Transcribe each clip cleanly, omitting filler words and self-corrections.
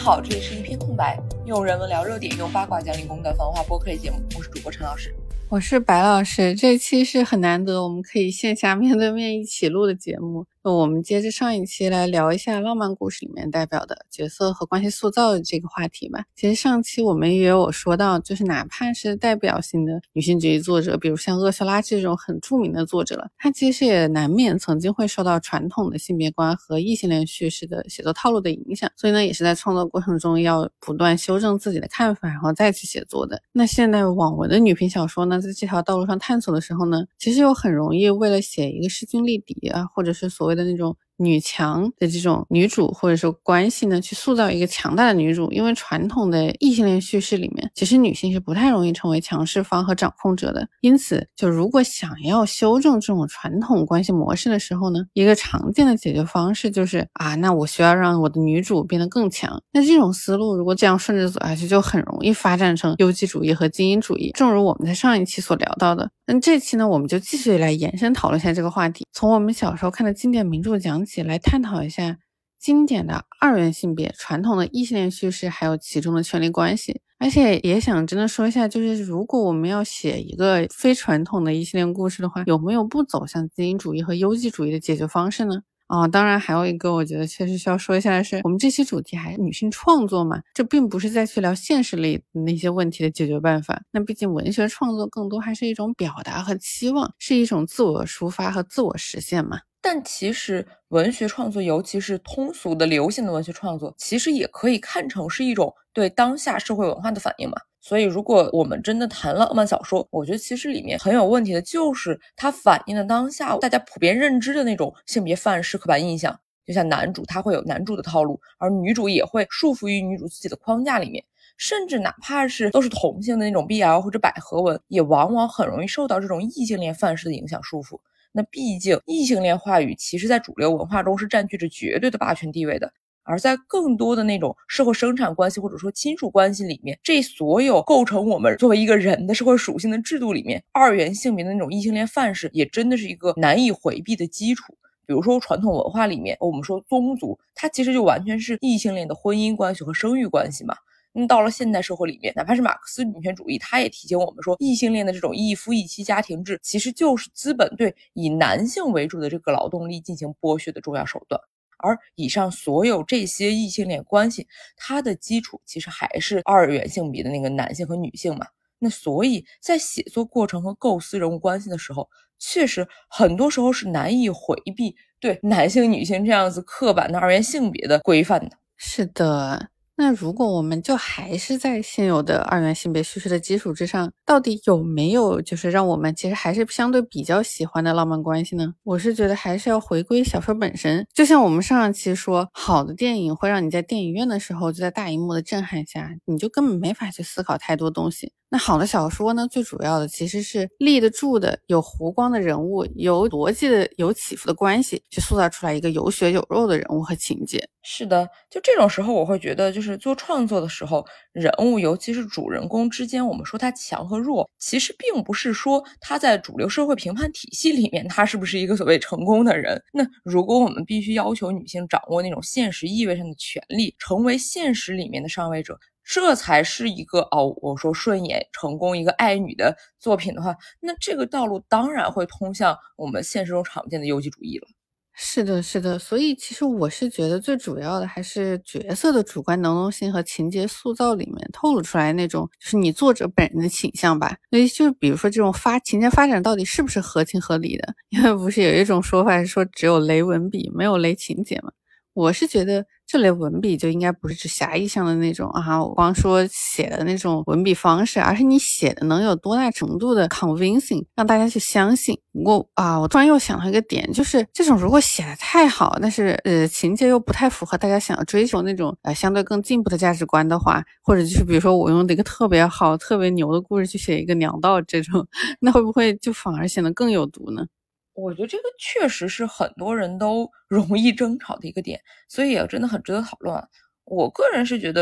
好，这里是一片空白，用人文聊热点，用八卦讲理工的繁花播客类节目，我是主播陈老师。 我是白老师，这期是很难得我们可以线下面对面一起录的节目。我们接着上一期来聊一下浪漫故事里面代表的角色和关系塑造的这个话题吧。其实上期我们也有说到，就是哪怕是代表性的女性主义作者，比如像厄修拉这种很著名的作者了，她其实也难免曾经会受到传统的性别观和异性恋叙事的写作套路的影响，所以呢也是在创作过程中要不断修正自己的看法，然后再去写作的。那现代网文的女频小说呢，在这条道路上探索的时候呢，其实又很容易为了写一个势均力敌啊，或者是所谓的那种女强的这种女主或者说关系呢，去塑造一个强大的女主。因为传统的异性恋叙事里面，其实女性是不太容易成为强势方和掌控者的。因此就如果想要修正这种传统关系模式的时候呢，一个常见的解决方式就是那我需要让我的女主变得更强。那这种思路如果这样顺着走下去，就很容易发展成优绩主义和精英主义，正如我们在上一期所聊到的。那这期呢，我们就继续来延伸讨论一下这个话题，从我们小时候看的经典名著讲起，来探讨一下经典的二元性别、传统的异性恋叙事，还有其中的权力关系。而且也想真的说一下，就是如果我们要写一个非传统的异性恋故事的话，有没有不走向精英主义和优绩主义的解决方式呢？当然还有一个我觉得确实需要说一下的是，我们这期主题还是女性创作嘛，这并不是在去聊现实里那些问题的解决办法。那毕竟文学创作更多还是一种表达和期望，是一种自我抒发和自我实现嘛。 但其实文学创作，尤其是通俗的流行的文学创作，其实也可以看成是一种对当下社会文化的反应嘛。所以如果我们真的谈浪漫小说，我觉得其实里面很有问题的就是它反映了当下大家普遍认知的那种性别范式刻板印象。就像男主他会有男主的套路，而女主也会束缚于女主自己的框架里面，甚至哪怕是都是同性的那种 BL 或者百合文，也往往很容易受到这种异性恋范式的影响束缚。那毕竟异性恋话语其实在主流文化中是占据着绝对的霸权地位的，而在更多的那种社会生产关系或者说亲属关系里面，这所有构成我们作为一个人的社会属性的制度里面，二元性别的那种异性恋范式也真的是一个难以回避的基础。比如说传统文化里面，我们说宗族，它其实就完全是异性恋的婚姻关系和生育关系嘛。到了现代社会里面，哪怕是马克思女权主义，它也提醒我们说，异性恋的这种一夫一妻家庭制，其实就是资本对以男性为主的这个劳动力进行剥削的重要手段。而以上所有这些异性恋关系，它的基础其实还是二元性别的那个男性和女性嘛。那所以在写作过程和构思人物关系的时候，确实很多时候是难以回避对男性女性这样子刻板的二元性别的规范的。 是的，那如果我们就还是在现有的二元性别叙事的基础之上，到底有没有就是让我们其实还是相对比较喜欢的浪漫关系呢？我是觉得还是要回归小说本身。就像我们上一期说，好的电影会让你在电影院的时候就在大荧幕的震撼下，你就根本没法去思考太多东西。那好的小说呢，最主要的其实是立得住的、有弧光的人物，有逻辑的、有起伏的关系，去塑造出来一个有血有肉的人物和情节。 是的，就这种时候我会觉得，就是做创作的时候，人物尤其是主人公之间，我们说他强和弱，其实并不是说他在主流社会评判体系里面他是不是一个所谓成功的人。那如果我们必须要求女性掌握那种现实意味上的权利，成为现实里面的上位者，这才是一个我说顺眼成功一个爱女的作品的话，那这个道路当然会通向我们现实中常见的优绩主义了。 是的，是的，所以其实我是觉得最主要的还是角色的主观能动性和情节塑造里面透露出来那种就是你作者本人的倾向吧。所以就是比如说这种情节发展到底是不是合情合理的，因为不是有一种说法是说只有雷文笔没有雷情节嘛。我是觉得这类文笔就应该不是指狭义上的那种我光说写的那种文笔方式，而是你写的能有多大程度的 convincing 让大家去相信。不过我突然又想到一个点，就是这种如果写的太好，但是情节又不太符合大家想要追求那种相对更进步的价值观的话，或者就是比如说我用的一个特别好特别牛的故事去写一个娘道这种，那会不会就反而显得更有毒呢？ 我觉得这个确实是很多人都容易争吵的一个点，所以也真的很值得讨论。我个人是觉得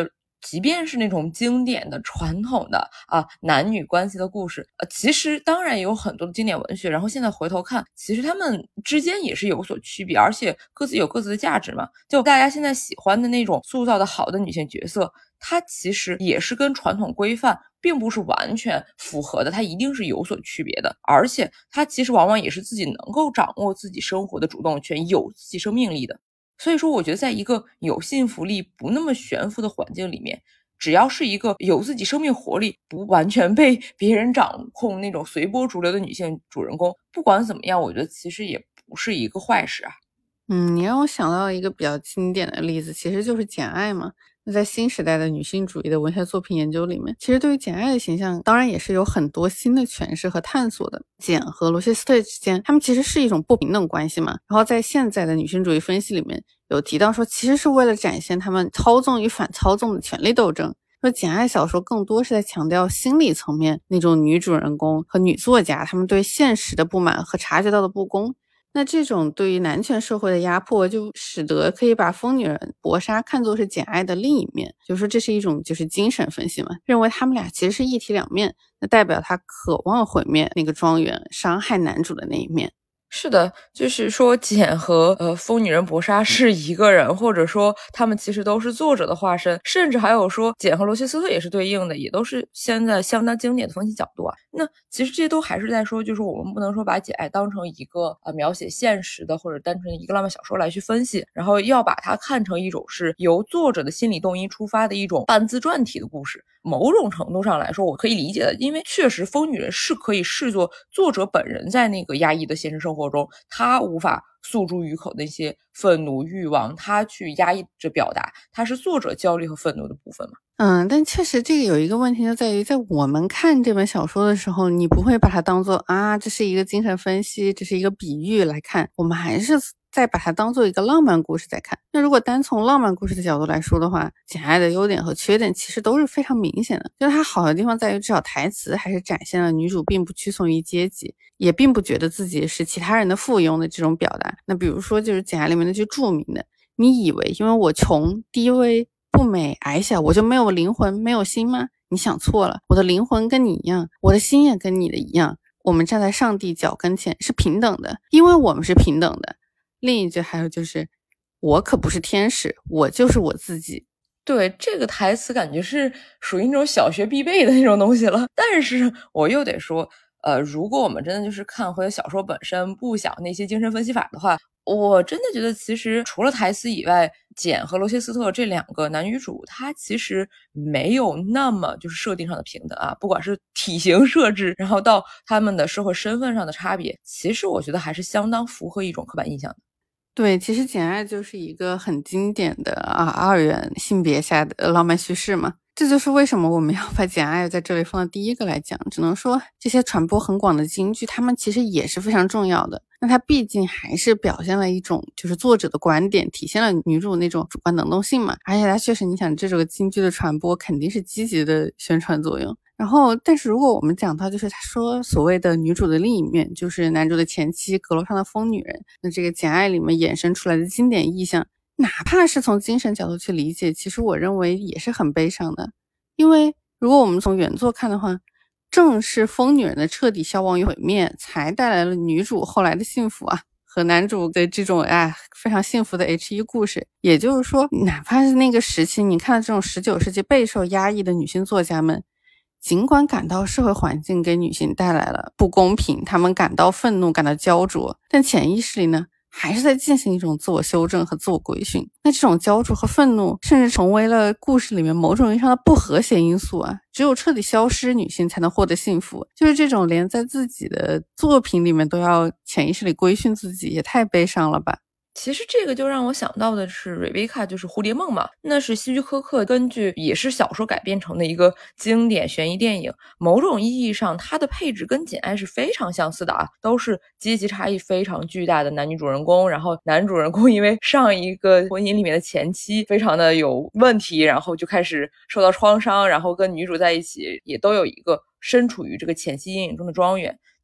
即便是那种经典的传统的男女关系的故事，其实当然也有很多的经典文学，然后现在回头看，其实他们之间也是有所区别，而且各自有各自的价值嘛。就大家现在喜欢的那种塑造的好的女性角色，它其实也是跟传统规范并不是完全符合的，它一定是有所区别的，而且它其实往往也是自己能够掌握自己生活的主动权，有自己生命力的。所以说我觉得在一个有信服力不那么悬浮的环境里面，只要是一个有自己生命活力，不完全被别人掌控那种随波逐流的女性主人公，不管怎么样，我觉得其实也不是一个坏事啊。 你让我想到一个比较经典的例子，其实就是简爱嘛。那在新时代的女性主义的文学作品研究里面，其实对于简爱的形象当然也是有很多新的诠释和探索的。简和罗切斯特之间，他们其实是一种不平等关系嘛。然后在现在的女性主义分析里面有提到说，其实是为了展现他们操纵与反操纵的权力斗争。说简爱小说更多是在强调心理层面那种女主人公和女作家她们对现实的不满和察觉到的不公。那这种对于男权社会的压迫，就使得可以把疯女人搏杀看作是简爱的另一面，就是说这是一种就是精神分析嘛，认为他们俩其实是一体两面，那代表他渴望毁灭那个庄园，伤害男主的那一面。 是的，就是说简和疯女人搏杀是一个人，或者说他们其实都是作者的化身，甚至还有说简和罗切斯特也是对应的，也都是现在相当经典的分析角度啊。那其实这些都还是在说，就是我们不能说把简爱当成一个描写现实的或者单纯的一个浪漫小说来去分析，然后要把它看成一种是由作者的心理动因出发的一种半自传体的故事。某种程度上来说我可以理解的，因为确实疯女人是可以视作作者本人在那个压抑的现实生活中，他无法诉诸于口的那些愤怒欲望，他去压抑着表达，他是作者焦虑和愤怒的部分嘛。 但确实这个有一个问题就在于，在我们看这本小说的时候，你不会把它当做这是一个精神分析，这是一个比喻来看，我们还是再把它当做一个浪漫故事在看。那如果单从浪漫故事的角度来说的话，简爱的优点和缺点其实都是非常明显的。就是它好的地方在于，至少台词还是展现了女主并不屈从于阶级，也并不觉得自己是其他人的附庸的这种表达。那比如说就是简爱里面那句著名的，你以为因为我穷低微不美矮小我就没有灵魂没有心吗？你想错了，我的灵魂跟你一样，我的心也跟你的一样，我们站在上帝脚跟前是平等的，因为我们是平等的。另一句还有就是我可不是天使，我就是我自己。 对，这个台词感觉是属于那种小学必备的那种东西了。但是我又得说如果我们真的就是看回小说本身，不想那些精神分析法的话，我真的觉得其实除了台词以外，简和罗切斯特这两个男女主，他其实没有那么就是设定上的平等啊，不管是体型设置，然后到他们的社会身份上的差别，其实我觉得还是相当符合一种刻板印象的。 对，其实简爱就是一个很经典的二元性别下的浪漫叙事嘛。这就是为什么我们要把简爱在这里放到第一个来讲，只能说这些传播很广的金句，他们其实也是非常重要的。那它毕竟还是表现了一种就是作者的观点，体现了女主那种主观能动性嘛。而且它确实，你想这种金句的传播肯定是积极的宣传作用。然后，但是如果我们讲到就是他说所谓的女主的另一面，就是男主的前妻阁楼上的疯女人，那这个简爱里面衍生出来的经典意象，哪怕是从精神角度去理解，其实我认为也是很悲伤的。因为如果我们从原作看的话，正是疯女人的彻底消亡与毁灭，才带来了女主后来的幸福和男主的这种非常幸福的 H1 故事。也就是说，哪怕是那个时期，你看这种19世纪备受压抑的女性作家们，尽管感到社会环境给女性带来了不公平，她们感到愤怒，感到焦灼，但潜意识里呢，还是在进行一种自我修正和自我规训。那这种焦灼和愤怒甚至成为了故事里面某种意义上的不和谐因素只有彻底消失，女性才能获得幸福。就是这种连在自己的作品里面都要潜意识里规训自己，也太悲伤了吧。 其实这个就让我想到的是瑞贝卡，就是蝴蝶梦嘛，那是希区柯克根据也是小说改编成的一个经典悬疑电影。某种意义上它的配置跟简爱是非常相似的都是阶级差异非常巨大的男女主人公，然后男主人公因为上一个婚姻里面的前妻非常的有问题，然后就开始受到创伤，然后跟女主在一起也都有一个身处于这个前妻阴影中的庄园。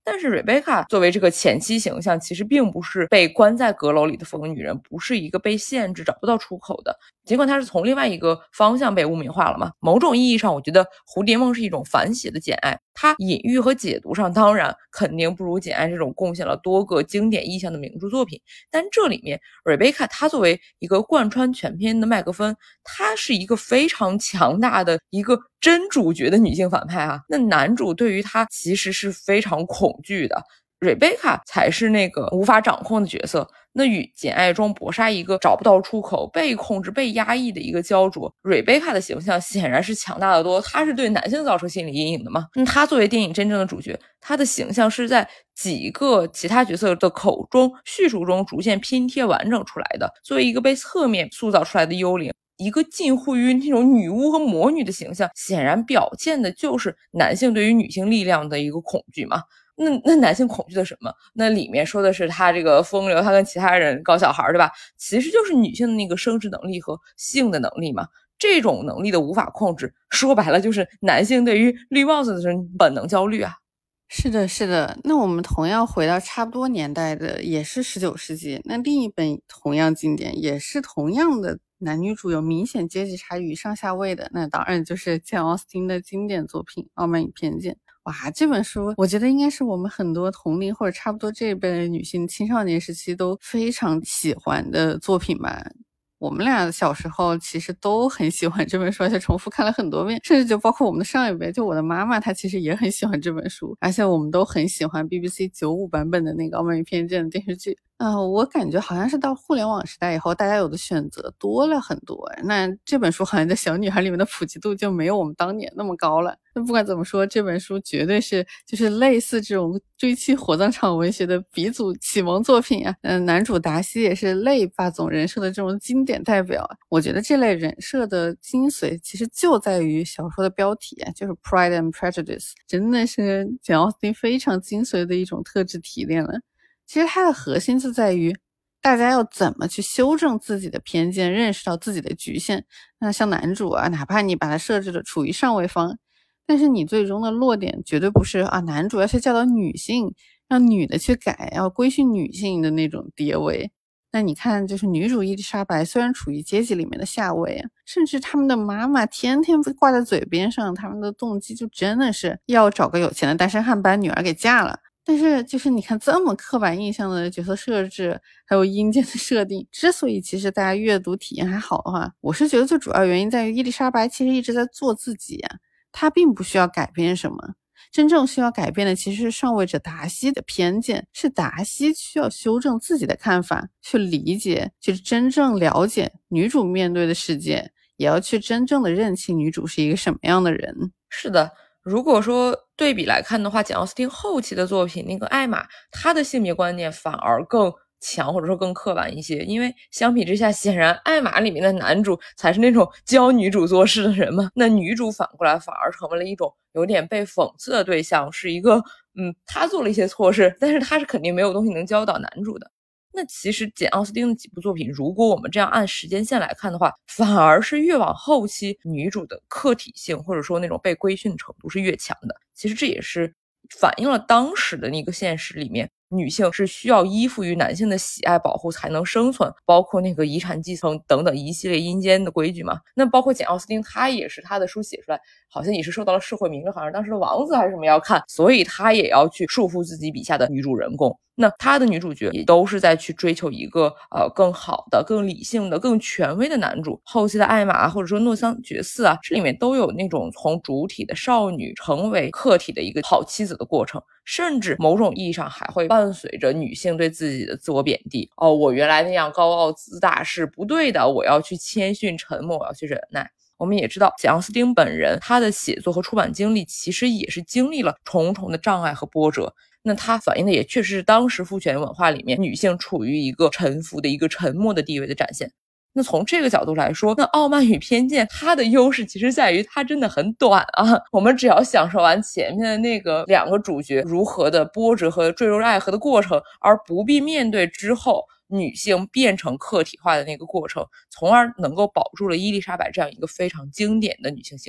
但是 Rebecca 作为这个前妻形象，其实并不是被关在阁楼里的疯女人，不是一个被限制找不到出口的，尽管她是从另外一个方向被污名化了嘛。某种意义上，我觉得蝴蝶梦是一种反写的简爱，它隐喻和解读上当然肯定不如简爱这种贡献了多个经典意象的名著作品，但这里面 Rebecca 她作为一个贯穿全篇的麦克风，她是一个非常强大的一个真主角的女性反派啊。那男主对于她其实是非常恐惧的，Rebecca 才是那个无法掌控的角色。那与简爱中搏杀一个找不到出口、被控制、被压抑的一个焦灼，Rebecca 的形象显然是强大的多，她是对男性造成心理阴影的嘛。她作为电影真正的主角，她的形象是在几个其他角色的口中叙述中逐渐拼贴完整出来的。作为一个被侧面塑造出来的幽灵，一个近乎于那种女巫和魔女的形象，显然表现的就是男性对于女性力量的一个恐惧嘛。那男性恐惧的什么？那里面说的是他这个风流，他跟其他人搞小孩，对吧？其实就是女性的那个生殖能力和性的能力嘛。这种能力的无法控制，说白了就是男性对于绿帽子的人本能焦虑啊。 是的，是的。那我们同样回到差不多年代的，也是19世纪，那另一本同样经典，也是同样的男女主有明显阶级差异上下位的，那当然就是简·奥斯汀的经典作品《傲慢与偏见》。哇，这本书我觉得应该是我们很多同龄或者差不多这一辈的女性青少年时期都非常喜欢的作品吧。我们俩小时候其实都很喜欢这本书，而且重复看了很多遍，甚至就包括我们的上一辈，就我的妈妈她其实也很喜欢这本书，而且我们都很喜欢 BBC 95版本的那个《傲慢与偏见》的电视剧。我感觉好像是到互联网时代以后，大家有的选择多了很多，那这本书好像在小女孩里面的普及度就没有我们当年那么高了。那不管怎么说，这本书绝对是就是类似这种追妻火葬场文学的鼻祖启蒙作品啊。男主达西也是类霸总人设的这种经典代表。我觉得这类人设的精髓其实就在于小说的标题啊，就是 Pride and Prejudice， 真的是简·奥斯汀非常精髓的一种特质提炼了。其实它的核心就在于大家要怎么去修正自己的偏见，认识到自己的局限。那像男主啊，哪怕你把他设置的处于上位方，但是你最终的落点绝对不是男主要去教导女性，让女的去改，要规训女性的那种跌位。那你看，就是女主伊丽莎白虽然处于阶级里面的下位，甚至他们的妈妈天天挂在嘴边上，他们的动机就真的是要找个有钱的单身汉把女儿给嫁了。但是就是你看这么刻板印象的角色设置还有阴间的设定，之所以其实大家阅读体验还好的话，我是觉得最主要原因在于伊丽莎白其实一直在做自己她并不需要改变什么，真正需要改变的其实是上位者达西的偏见，是达西需要修正自己的看法，去理解，去真正了解女主面对的世界，也要去真正的认清女主是一个什么样的人。 是的，如果说对比来看的话，简·奥斯汀后期的作品那个艾玛，她的性别观念反而更强，或者说更刻板一些，因为相比之下，显然艾玛里面的男主才是那种教女主做事的人嘛，那女主反过来反而成为了一种有点被讽刺的对象，是一个她做了一些错事，但是她是肯定没有东西能教导男主的。那其实简·奥斯汀的几部作品，如果我们这样按时间线来看的话，反而是越往后期女主的客体性或者说那种被规训的程度是越强的。其实这也是反映了当时的那个现实里面，女性是需要依附于男性的喜爱保护才能生存，包括那个遗产继承等等一系列阴间的规矩嘛。那包括简·奥斯汀他也是他的书写出来，好像也是受到了社会名流，好像当时的王子还是什么要看，所以他也要去束缚自己笔下的女主人公。那他的女主角也都是在去追求一个更好的、更理性的、更权威的男主。后期的艾玛或者说诺桑觉寺这里面都有那种从主体的少女成为客体的一个好妻子的过程，甚至某种意义上还会伴随着女性对自己的自我贬低。我原来那样高傲自大是不对的，我要去谦逊沉默，我要去忍耐。我们也知道简·奥斯汀本人他的写作和出版经历其实也是经历了重重的障碍和波折，那它反映的也确实是当时父权文化里面女性处于一个臣服的一个沉默的地位的展现。那从这个角度来说，那傲慢与偏见它的优势其实在于它真的很短我们只要享受完前面的那个两个主角如何的波折和坠入爱河的过程，而不必面对之后女性变成客体化的那个过程，从而能够保住了伊丽莎白这样一个非常经典的女性形象。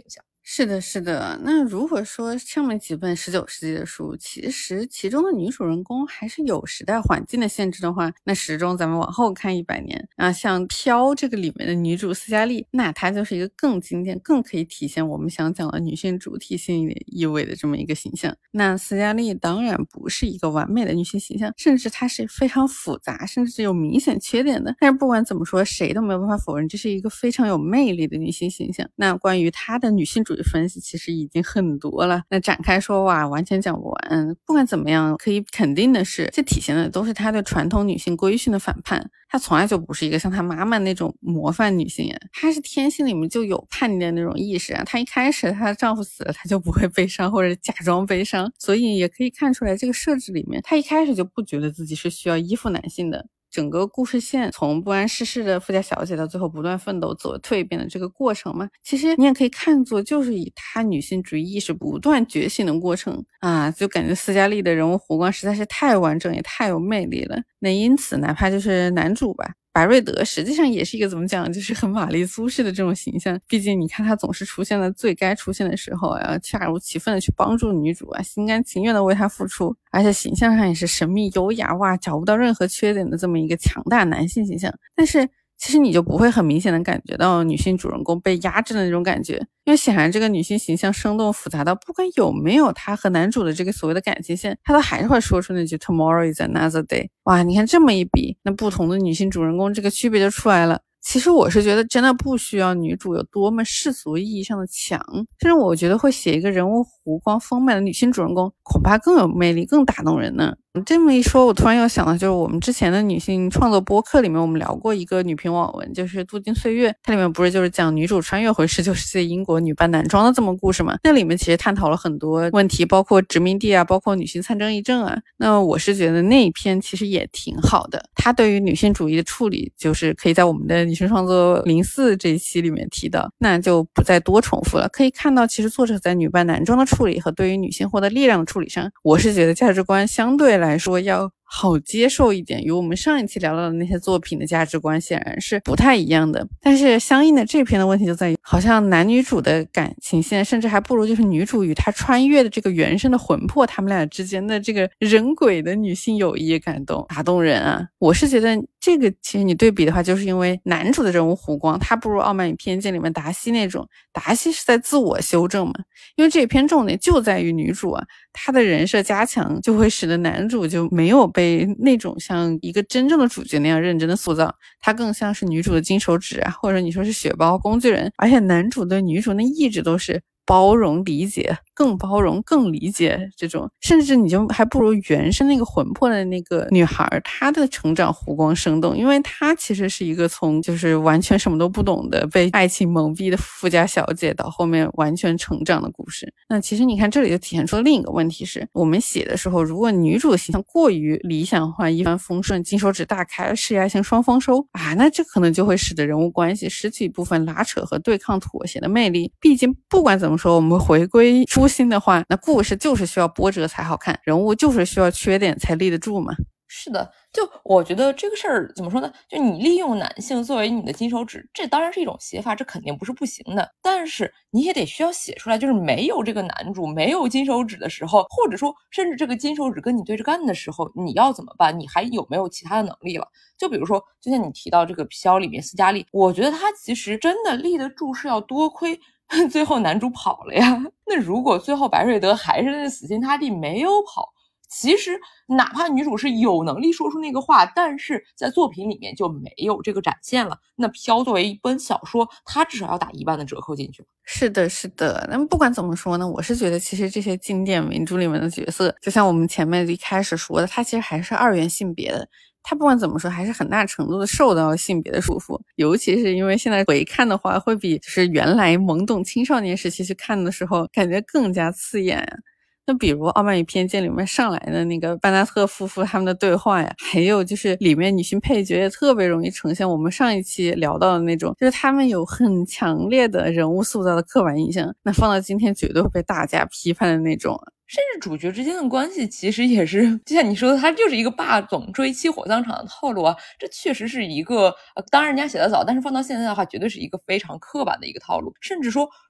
是的，是的。那如果说上面几本19世纪的书，其实其中的女主人公还是有时代环境的限制的话，那始终咱们往后看100年啊，像飘这个里面的女主斯嘉丽，那她就是一个更经典、更可以体现我们想讲的女性主体性意味的这么一个形象。那斯嘉丽当然不是一个完美的女性形象，甚至她是非常复杂，甚至是有明显缺点的。但是不管怎么说，谁都没有办法否认这是一个非常有魅力的女性形象。那关于她的女性主义分析其实已经很多了，那展开说哇完全讲不完。不管怎么样，可以肯定的是，这体现的都是她对传统女性规训的反叛。她从来就不是一个像她妈妈那种模范女性啊，她是天性里面就有叛逆的那种意识啊。她一开始她的丈夫死了，她就不会悲伤或者假装悲伤，所以也可以看出来这个设置里面，她一开始就不觉得自己是需要依附男性的。整个故事线从不谙世事的富家小姐到最后不断奋斗自我蜕变的这个过程嘛，其实你也可以看作就是以她女性主义意识不断觉醒的过程啊，就感觉斯嘉丽的人物弧光实在是太完整也太有魅力了。那因此哪怕就是男主吧，白瑞德实际上也是一个怎么讲，就是很玛丽苏式的这种形象。毕竟你看他总是出现在最该出现的时候啊，恰如其分的去帮助女主啊，心甘情愿的为她付出，而且形象上也是神秘优雅哇，找不到任何缺点的这么一个强大男性形象。但是其实你就不会很明显的感觉到女性主人公被压制的那种感觉，因为显然这个女性形象生动复杂到不管有没有她和男主的这个所谓的感情线，她都还是会说出那句 Tomorrow is another day。 哇，你看这么一比，那不同的女性主人公这个区别就出来了。其实我是觉得真的不需要女主有多么世俗意义上的强，甚至我觉得会写一个人物弧光丰满的女性主人公恐怕更有魅力更打动人呢。这么一说，我突然又想到，就是我们之前的女性创作播客里面，我们聊过一个女频网文，就是《镀金岁月》，它里面不是就是讲女主穿越回19世纪英国女扮男装的这么故事吗？那里面其实探讨了很多问题，包括殖民地啊，包括女性参政议政啊。那我是觉得那一篇其实也挺好的，它对于女性主义的处理，就是可以在我们的女性创作04这一期里面提到，那就不再多重复了。可以看到，其实作者在女扮男装的处理和对于女性获得力量的处理上，我是觉得价值观相对来说要好接受一点，与我们上一期聊到的那些作品的价值观显然是不太一样的。但是相应的这篇的问题就在于，好像男女主的感情线甚至还不如就是女主与她穿越的这个原生的魂魄，他们俩之间的这个人鬼的女性友谊感动打动人啊。我是觉得这个其实你对比的话，就是因为男主的人物弧光他不如《傲慢与偏见》里面达西那种，达西是在自我修正嘛，因为这篇重点就在于女主啊，她的人设加强就会使得男主就没有被那种像一个真正的主角那样认真的塑造，他更像是女主的金手指啊，或者你说是血包工具人。而且男主对女主那一直都是包容理解，更包容更理解，这种甚至你就还不如原生那个魂魄的那个女孩，她的成长弧光生动，因为她其实是一个从就是完全什么都不懂的被爱情蒙蔽的富家小姐到后面完全成长的故事。那其实你看这里就体现出了另一个问题，是我们写的时候，如果女主形象过于理想化，一帆风顺，金手指大开，事业爱情双丰收啊，那这可能就会使得人物关系失去一部分拉扯和对抗妥协的魅力。毕竟不管怎么说，我们回归初心的话，那故事就是需要波折才好看，人物就是需要缺点才立得住嘛。 是的，就我觉得这个事儿怎么说呢，就你利用男性作为你的金手指，这当然是一种写法，这肯定不是不行的，但是你也得需要写出来，就是没有这个男主没有金手指的时候，或者说甚至这个金手指跟你对着干的时候，你要怎么办，你还有没有其他的能力了。就比如说就像你提到这个飘里面斯嘉丽，我觉得他其实真的立得住是要多亏最后男主跑了呀。那如果最后白瑞德还是死心塌地没有跑，其实哪怕女主是有能力说出那个话，但是在作品里面就没有这个展现了，那飘作为一本小说，它至少要打1半的折扣进去。 是的，是的。那么不管怎么说呢，我是觉得其实这些经典名著里面的角色，就像我们前面一开始说的，它其实还是二元性别的，它不管怎么说还是很大程度的受到性别的束缚，尤其是因为现在回看的话，会比就是原来懵懂青少年时期去看的时候感觉更加刺眼啊。那比如《傲慢与偏见》里面上来的那个班纳特夫妇他们的对话呀，还有就是里面女性配角也特别容易呈现我们上一期聊到的那种，就是他们有很强烈的人物塑造的刻板印象，那放到今天绝对会被大家批判的那种。 甚至主角之间的关系其实也是就像你说的，它就是一个霸总追妻火葬场的套路啊，这确实是一个当然人家写得早，但是放到现在的话绝对是一个非常刻板的一个套路。甚至说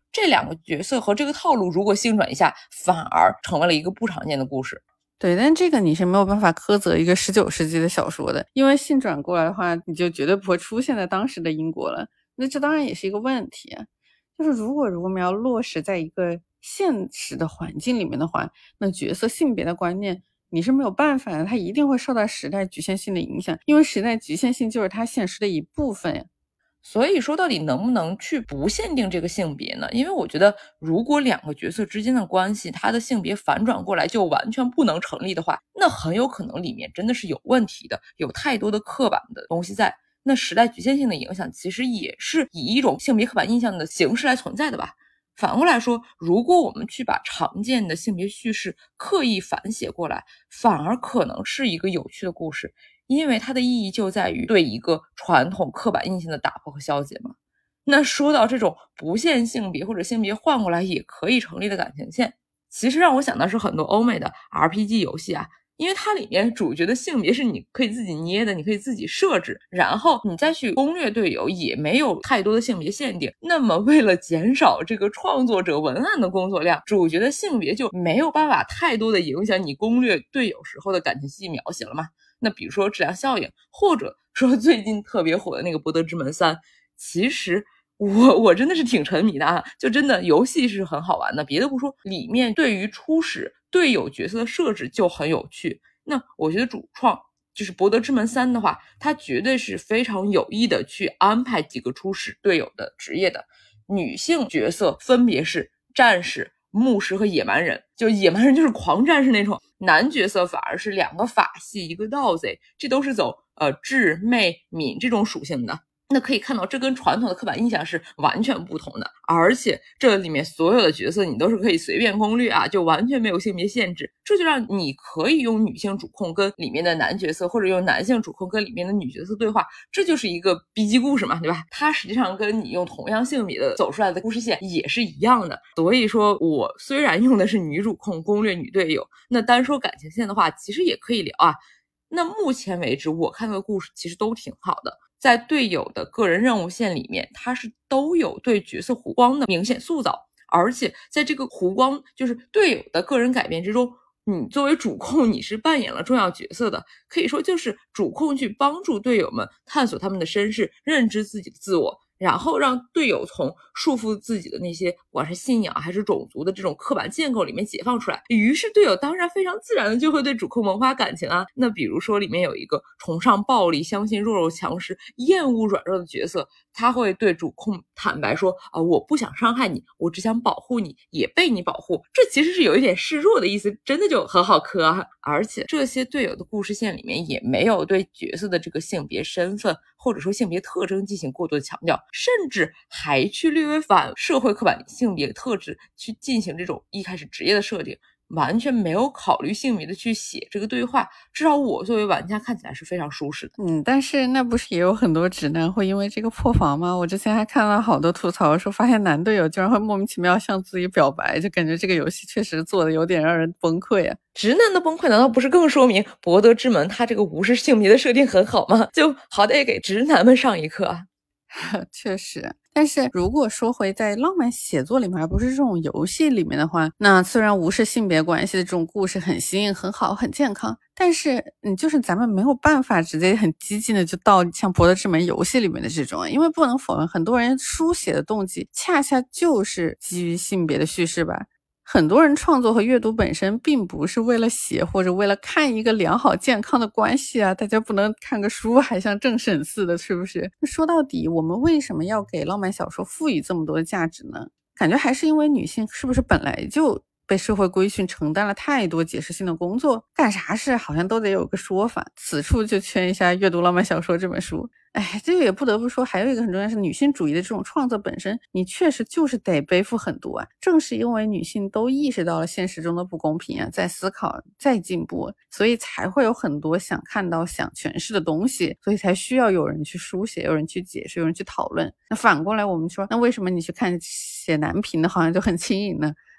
这两个角色和这个套路如果性转一下，反而成为了一个不常见的故事。 对，但这个你是没有办法苛责一个19世纪的小说的，因为性转过来的话，你就绝对不会出现在当时的英国了。那这当然也是一个问题啊。就是如果我们要落实在一个现实的环境里面的话，那角色性别的观念你是没有办法的，它一定会受到时代局限性的影响，因为时代局限性就是它现实的一部分呀。 所以说到底能不能去不限定这个性别呢？因为我觉得如果两个角色之间的关系，他的性别反转过来就完全不能成立的话，那很有可能里面真的是有问题的，有太多的刻板的东西在。那时代局限性的影响其实也是以一种性别刻板印象的形式来存在的吧。反过来说，如果我们去把常见的性别叙事刻意反写过来，反而可能是一个有趣的故事，因为它的意义就在于对一个传统刻板印象的打破和消解嘛。那说到这种不限性别或者性别换过来也可以成立的感情线，其实让我想到是很多欧美的 RPG 游戏啊，因为它里面主角的性别是你可以自己捏的，你可以自己设置，然后你再去攻略队友也没有太多的性别限定。那么为了减少这个创作者文案的工作量，主角的性别就没有办法太多的影响你攻略队友时候的感情戏描写了嘛。那比如说质量效应，或者说最近特别火的那个博德之门3，其实我真的是挺沉迷的啊，就真的游戏是很好玩的，别的不说，里面对于初始队友角色的设置就很有趣。那我觉得主创就是博德之门3的话，它绝对是非常有意的去安排几个初始队友的职业的。女性角色分别是战士、牧师和野蛮人，就野蛮人就是狂战士那种。男角色反而是2个法系一个盗贼，这都是走智、魅、敏这种属性的。那可以看到这跟传统的刻板印象是完全不同的，而且这里面所有的角色你都是可以随便攻略啊，就完全没有性别限制，这就让你可以用女性主控跟里面的男角色，或者用男性主控跟里面的女角色对话，这就是一个 B 级故事嘛，对吧？它实际上跟你用同样性别的走出来的故事线也是一样的。所以说我虽然用的是女主控攻略女队友，那单说感情线的话其实也可以聊啊。那目前为止我看到的故事其实都挺好的，在队友的个人任务线里面，它是都有对角色弧光的明显塑造，而且在这个弧光就是队友的个人改变之中，你作为主控你是扮演了重要角色的，可以说就是主控去帮助队友们探索他们的身世，认知自己的自我，然后让队友从束缚自己的那些不管是信仰还是种族的这种刻板建构里面解放出来，于是队友当然非常自然的就会对主控萌发感情啊。那比如说里面有一个崇尚暴力、相信弱肉强食、厌恶软弱的角色，他会对主控坦白说我不想伤害你，我只想保护你，也被你保护，这其实是有一点示弱的意思，真的就很好磕啊。而且这些队友的故事线里面也没有对角色的这个性别身份或者说性别特征进行过多的强调，甚至还去略微反社会刻板性别特质去进行这种一开始职业的设定，完全没有考虑性别的去写这个对话，至少我作为玩家看起来是非常舒适的。 但是那不是也有很多直男会因为这个破防吗？我之前还看到好多吐槽说，发现男队友居然会莫名其妙向自己表白，就感觉这个游戏确实做的有点让人崩溃啊。 直男的崩溃难道不是更说明博德之门它这个无视性别的设定很好吗？就好歹也给直男们上一课啊。 确实，但是如果说回在浪漫写作里面，而不是这种游戏里面的话，那虽然无视性别关系的这种故事很新颖、很好、很健康，但是就是咱们没有办法直接很激进的就到像《博德之门》游戏里面的这种，因为不能否认，很多人书写的动机恰恰就是基于性别的叙事吧。很多人创作和阅读本身并不是为了写或者为了看一个良好健康的关系啊，大家不能看个书还像正审似的，是不是？说到底，我们为什么要给浪漫小说赋予这么多的价值呢？感觉还是因为女性是不是本来就被社会规训承担了太多解释性的工作，干啥事好像都得有个说法。此处就圈一下阅读浪漫小说这本书。这个也不得不说，还有一个很重要是女性主义的这种创作本身，你确实就是得背负很多啊。正是因为女性都意识到了现实中的不公平啊，在思考，在进步，所以才会有很多想看到、想诠释的东西，所以才需要有人去书写，有人去解释，有人去讨论。那反过来我们说，那为什么你去看写男频的好像就很轻盈呢？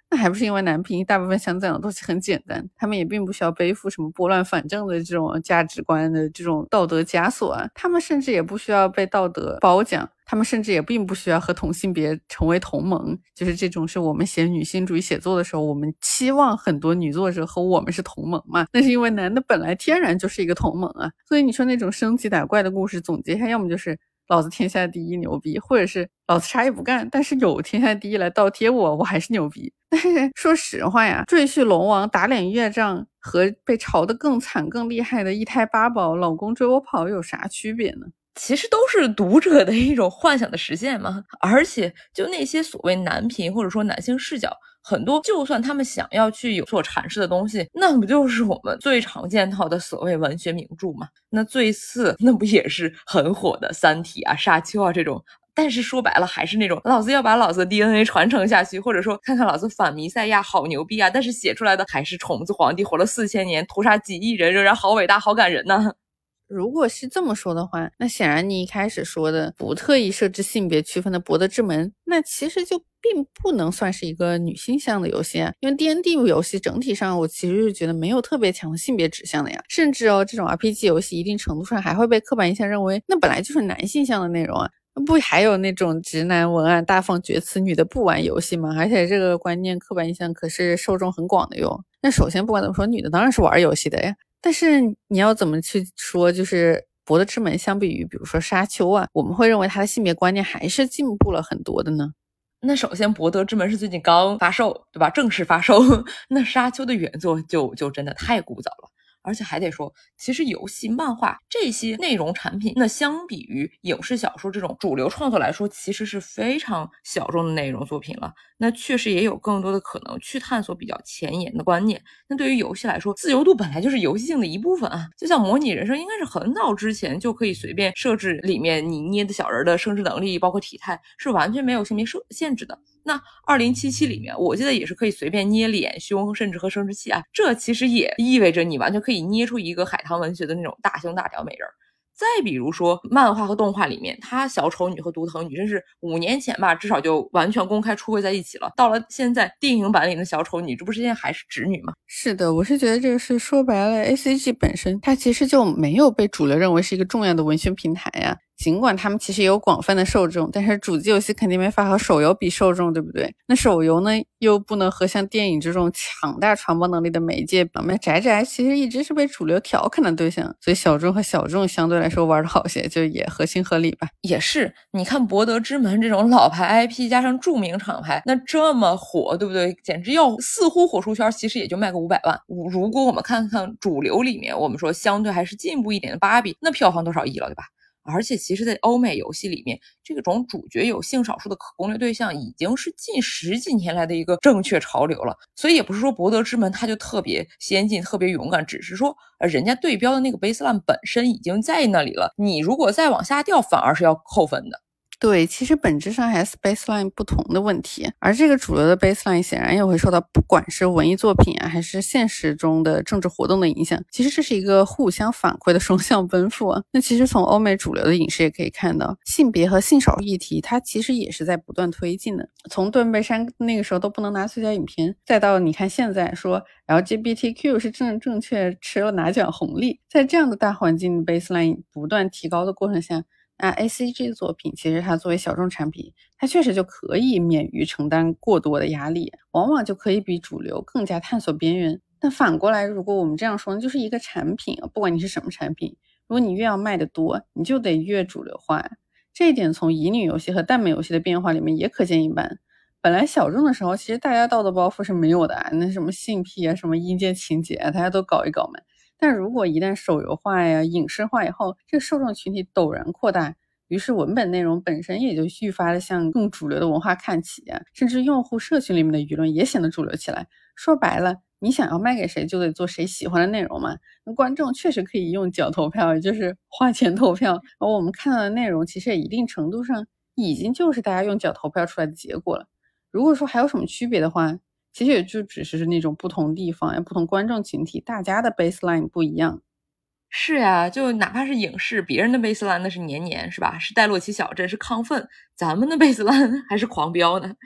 那还不是因为男频大部分想讲的东西很简单，他们也并不需要背负什么拨乱反正的这种价值观的这种道德枷锁啊，他们甚至也不需要被道德褒奖，他们甚至也并不需要和同性别成为同盟，就是这种是我们写女性主义写作的时候，我们期望很多女作者和我们是同盟嘛，那是因为男的本来天然就是一个同盟啊，所以你说那种升级打怪的故事总结一下，要么就是老子天下第一牛逼，或者是老子啥也不干，但是有天下第一来倒贴我还是牛逼。但是说实话呀，赘婿龙王打脸岳丈和被嘲得更惨更厉害的一胎八宝老公追我跑有啥区别呢？ 其实都是读者的一种幻想的实现嘛。而且就那些所谓男频或者说男性视角，很多就算他们想要去有所阐释的东西，那不就是我们最常见到的所谓文学名著嘛？那最次那不也是很火的三体啊、沙丘啊这种，但是说白了还是那种老子要把老子的 DNA 传承下去，或者说看看老子反弥赛亚好牛逼啊，但是写出来的还是虫子皇帝活了4000年，屠杀几亿人，仍然好伟大好感人呢。 如果是这么说的话，那显然你一开始说的不特意设置性别区分的博德之门，那其实就并不能算是一个女性向的游戏啊。因为 D&D 游戏整体上我其实是觉得没有特别强的性别指向的呀，甚至这种 RPG 游戏一定程度上还会被刻板印象认为那本来就是男性向的内容啊。不还有那种直男文案大放厥词女的不玩游戏吗？而且这个观念刻板印象可是受众很广的哟。那首先不管怎么说，女的当然是玩游戏的呀，但是你要怎么去说，就是博德之门相比于比如说沙丘啊，我们会认为它的性别观念还是进步了很多的呢？ 那首先博德之门是最近刚发售，对吧？正式发售。那沙丘的原作就真的太古早了。而且还得说，其实游戏、漫画这些内容产品，那相比于影视小说这种主流创作来说，其实是非常小众的内容作品了。那确实也有更多的可能去探索比较前沿的观念。那对于游戏来说，自由度本来就是游戏性的一部分啊。就像模拟人生，应该是很早之前就可以随便设置里面你捏的小人的生殖能力，包括体态，是完全没有性别限制的。那2077里面，我记得也是可以随便捏脸、胸，甚至和生殖器啊。这其实也意味着你完全可以捏出一个海棠文学的那种大胸大屌美人。再比如说漫画和动画里面，她小丑女和独藤女真是5年前吧，至少就完全公开出柜在一起了。到了现在电影版里的小丑女，这不是现在还是直女吗？ 是的，我是觉得这个是说白了 ACG 本身它其实就没有被主流认为是一个重要的文学平台呀。尽管他们其实也有广泛的受众，但是主机游戏肯定没法和手游比受众，对不对？那手游呢，又不能和像电影这种强大传播能力的媒介比。那宅宅其实一直是被主流调侃的对象，所以小众和小众相对来说玩的好些，就也合情合理吧。 也是，你看博德之门这种老牌 IP 加上著名厂牌，那这么火，对不对？简直要似乎火出圈，其实也就卖个500万。如果我们看看主流里面，我们说相对还是进步一点的芭比，那票房多少亿了，对吧？而且其实在欧美游戏里面，这种主角有性少数的可攻略对象已经是近10几年来的一个正确潮流了。所以也不是说博德之门它就特别先进特别勇敢，只是说人家对标的那个 baseline 本身已经在那里了，你如果再往下掉反而是要扣分的。 对，其实本质上还是 baseline 不同的问题，而这个主流的 baseline 显然也会受到不管是文艺作品啊，还是现实中的政治活动的影响。其实这是一个互相反馈的双向奔赴啊。那其实从欧美主流的影视也可以看到，性别和性少数议题它其实也是在不断推进的。从断背山那个时候都不能拿最佳影片，再到你看现在说 LGBTQ 是正确吃了拿奖红利，在这样的大环境 baseline 不断提高的过程下，那 ACG 作品其实它作为小众产品，它确实就可以免于承担过多的压力，往往就可以比主流更加探索边缘。但反过来，如果我们这样说，就是一个产品，不管你是什么产品，如果你越要卖得多，你就得越主流化。这一点从乙女游戏和耽美游戏的变化里面也可见一斑。本来小众的时候，其实大家道德包袱是没有的啊，那什么性癖啊，什么阴间情节啊，大家都搞一搞嘛。但如果一旦手游化呀、影视化以后，这个受众群体陡然扩大，于是文本内容本身也就愈发的向更主流的文化看齐啊，甚至用户社群里面的舆论也显得主流起来。说白了，你想要卖给谁，就得做谁喜欢的内容嘛。那观众确实可以用脚投票，也就是花钱投票，而我们看到的内容其实也一定程度上已经就是大家用脚投票出来的结果了。如果说还有什么区别的话，其实也就只是那种不同地方不同观众群体，大家的 baseline 不一样。 是呀，就哪怕是影视，别人的 baseline 那是年年，是吧？是戴洛奇小镇，是亢奋，咱们的 baseline 还是狂飙呢？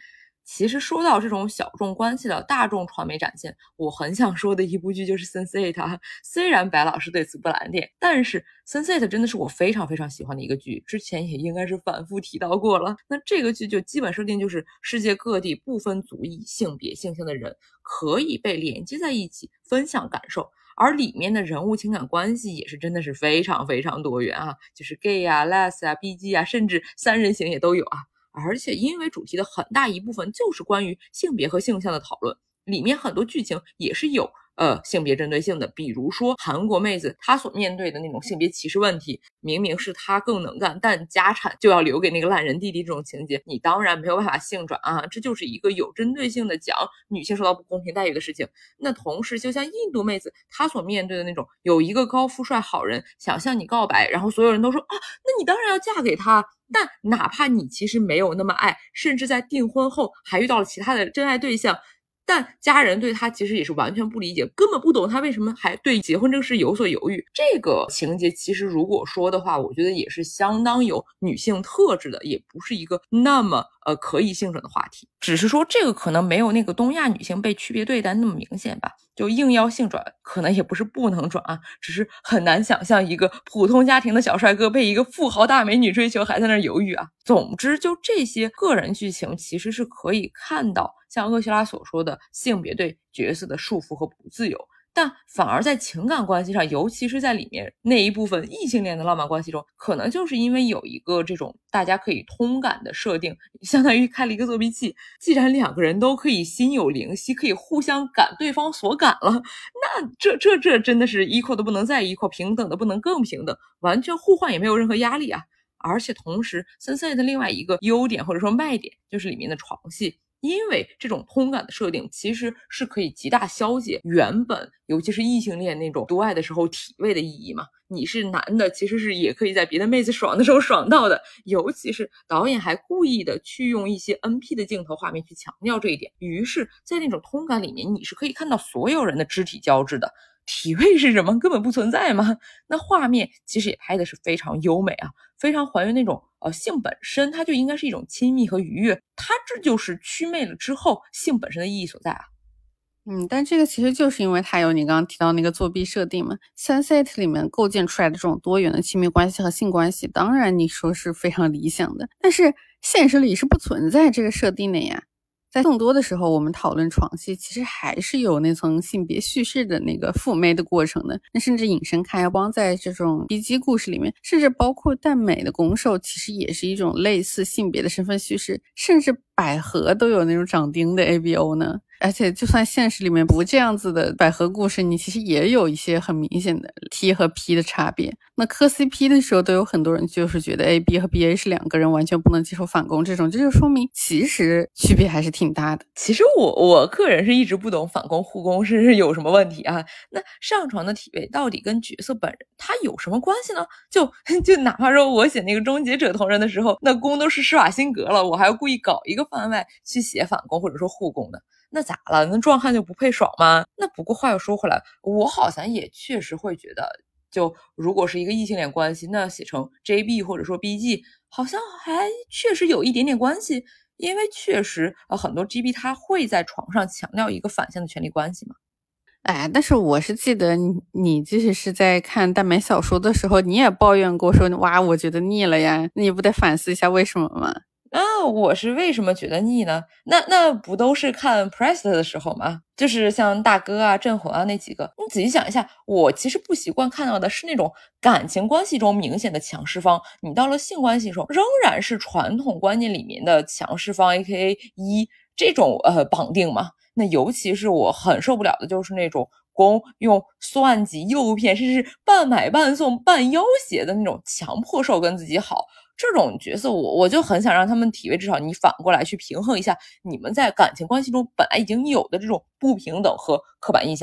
其实说到这种小众关系的大众传媒展现，我很想说的一部剧就是 Sense8 啊。虽然白老师对此不蓝点，但是 Sense8 真的是我非常非常喜欢的一个剧，之前也应该是反复提到过了。那这个剧就基本设定就是世界各地不分族裔、性别、性向的人可以被连接在一起，分享感受。而里面的人物情感关系也是真的是非常非常多元啊，就是 gay 啊、les 啊、BG 啊，甚至三人行也都有啊。而且因为主题的很大一部分就是关于性别和性向的讨论，里面很多剧情也是有性别针对性的，比如说韩国妹子她所面对的那种性别歧视问题，明明是她更能干，但家产就要留给那个烂人弟弟这种情节，你当然没有办法性转啊，这就是一个有针对性的讲女性受到不公平待遇的事情。那同时就像印度妹子她所面对的那种，有一个高富帅好人想向你告白，然后所有人都说啊，那你当然要嫁给他，但哪怕你其实没有那么爱，甚至在订婚后还遇到了其他的真爱对象，但家人对他其实也是完全不理解，根本不懂他为什么还对结婚这个事有所犹豫。这个情节其实如果说的话，我觉得也是相当有女性特质的，也不是一个那么可以性转的话题。只是说这个可能没有那个东亚女性被区别对待那么明显吧。就硬要性转，可能也不是不能转啊，只是很难想象一个普通家庭的小帅哥被一个富豪大美女追求还在那犹豫啊。总之就这些个人剧情其实是可以看到像厄西拉所说的性别对角色的束缚和不自由，但反而在情感关系上，尤其是在里面那一部分异性恋的浪漫关系中，可能就是因为有一个这种大家可以通感的设定，相当于开了一个作弊器，既然两个人都可以心有灵犀，可以互相感对方所感了，那这真的是 equal 的不能再 equal， 平等的不能更平等，完全互换也没有任何压力啊。而且同时 Sense8 的另外一个优点或者说卖点就是里面的床戏，因为这种通感的设定其实是可以极大消解原本尤其是异性恋那种独爱的时候体位的意义嘛。你是男的其实是也可以在别的妹子爽的时候爽到的，尤其是导演还故意的去用一些 NP 的镜头画面去强调这一点，于是在那种通感里面你是可以看到所有人的肢体交织的。体位是什么？根本不存在吗？那画面其实也拍的是非常优美啊，非常还原那种性本身它就应该是一种亲密和愉悦，它这就是祛魅了之后性本身的意义所在啊。 但这个其实就是因为它有你刚刚提到那个作弊设定嘛。Sense8 里面构建出来的这种多元的亲密关系和性关系，当然你说是非常理想的，但是现实里是不存在这个设定的呀。在更多的时候，我们讨论床戏，其实还是有那层性别叙事的那个附媚的过程的。那甚至引申开光在这种 BG 故事里面，甚至包括耽美的攻受，其实也是一种类似性别的身份叙事，甚至百合都有那种长丁的 ABO 呢。而且就算现实里面不这样子的百合故事，你其实也有一些很明显的 T 和 P 的差别。那磕 CP 的时候都有很多人就是觉得 AB 和 BA 是两个人完全不能接受反攻这种，这就说明其实区别还是挺大的。 其实我个人是一直不懂反攻护攻是有什么问题啊？那上床的体位到底跟角色本人他有什么关系呢？就哪怕说我写那个终结者同人的时候，那攻都是施瓦辛格了，我还要故意搞一个番外去写反攻或者说护攻的，那咋了？那壮汉就不配爽吗？那不过话又说回来，我好像也确实会觉得，就如果是一个异性恋关系，那写成 JB 或者说 BG 好像还确实有一点点关系，因为确实很多 GB 他会在床上强调一个反向的权利关系嘛。 但是我是记得你即使是在看耽美小说的时候，你也抱怨过说哇我觉得腻了呀，你不得反思一下为什么吗？ 我是为什么觉得腻呢？那不都是看 Pressed 的时候吗？就是像大哥啊、镇魂啊那几个，你仔细想一下，我其实不习惯看到的是那种感情关系中明显的强势方，你到了性关系中仍然是传统观念里面的强势方 AKA 一这种绑定嘛。那尤其是我很受不了的就是那种攻用算计、诱骗，甚至半买半送、半要挟的那种强迫受跟自己好。这种角色我就很想让他们体位，至少你反过来去平衡一下你们在感情关系中本来已经有的这种不平等和刻板印象吧。